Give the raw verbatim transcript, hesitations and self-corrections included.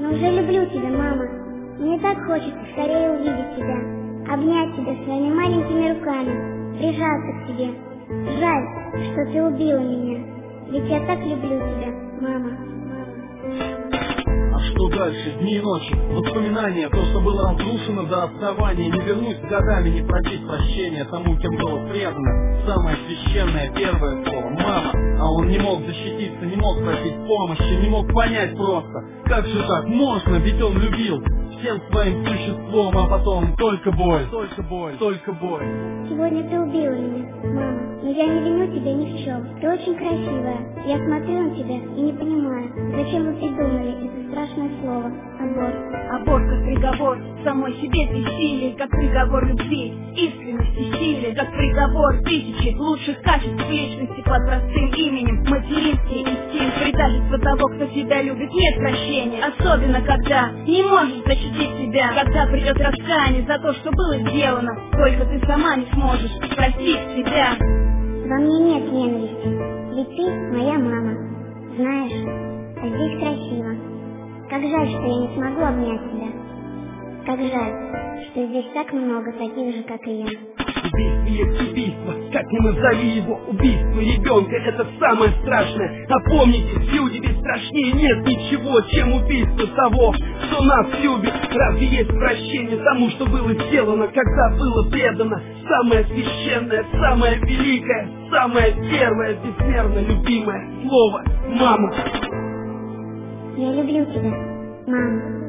но уже люблю тебя, мама. Мне так хочется скорее увидеть тебя, обнять тебя своими маленькими руками, прижаться к тебе. Жаль, что ты убила меня, ведь я так люблю тебя, мама. А что дальше? Дни и ночи, воспоминания, то, что было разрушено до основания. Не вернуть с годами, не просить прощения тому, кем было предано. Самое священное первое слово «мама». А он не мог защититься, не мог просить помощи, не мог понять просто, как же так можно, ведь он любил всем своим существом, а потом только боль, только боль, только боль. Сегодня ты убила меня, мама, но я не виню тебя ни в чем. Ты очень красивая. Я смотрю на тебя и не понимаю, зачем вы придумали это страшное слово «аборт». Аборт как приговор самой себе бессилие, как приговор любви, искренности, силе, как приговор тысячи лучших качеств личности под простым именем. Материнский инстинкт, предательство того, кто тебя любит, нет прощения. Особенно, когда не можешь защитить себя, когда придет раскаяние за то, что было сделано. Только ты сама не сможешь простить себя. Во мне нет ненависти, ведь ты моя мама. Знаешь, а здесь красиво. Как жаль, что я не смогу обнять тебя. Как жаль, что здесь так много таких же, как и я. Убийство есть убийство, как ни назови его. Убийство ребенка — это самое страшное. Опомнитесь, люди, ведь страшнее нет ничего, чем убийство того, кто нас любит. Разве есть прощение тому, что было сделано, когда было предано? Самое священное, самое великое, самое первое, безмерно любимое слово «мама». Я люблю тебя, мама.